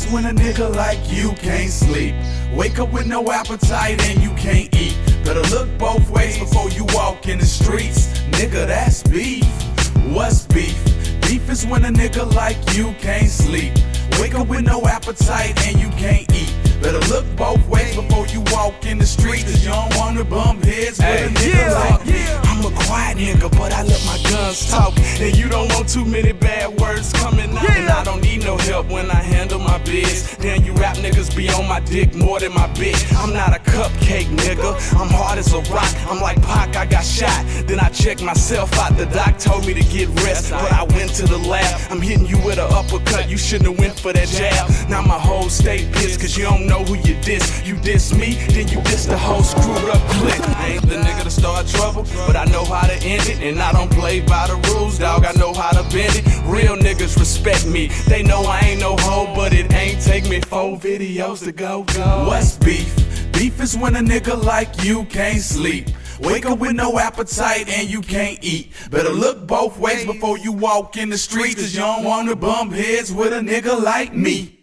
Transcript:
is when a nigga like you can't sleep. Wake up with no appetite and you can't eat. Better look both ways before you walk in the streets. Nigga, that's beef. What's beef? Beef is when a nigga like you can't sleep. Wake up with no appetite and you can't eat. Better look both ways before you walk in the streets, cause you don't wanna bump heads with a nigga like me. I'm a quiet nigga, but I let my guns talk. And you don't want too many bad words coming out. And I don't need no help when I handle my biz. Damn, you rap niggas be on my dick more than my bitch. I'm not a cupcake nigga, I'm hard as a rock. I'm like Pac, I got shot. Then I checked myself out, the doc told me to get rest, but I went to the lab. I'm hitting you with an uppercut, you shouldn't have went for that jab. Now my whole state pissed, cause you don't know who you diss. You diss me, then you diss the whole screwed up clique. I ain't the nigga to start trouble, but I know how to end it. And I don't play by the rules, dog, I know how to bend it. Real niggas respect me, they know I ain't no hoe, but it ain't take me 4 videos to go. What's beef? Beef is when a nigga like you can't sleep. Wake up with no appetite and you can't eat. Better look both ways before you walk in the streets, cause you don't wanna bump heads with a nigga like me.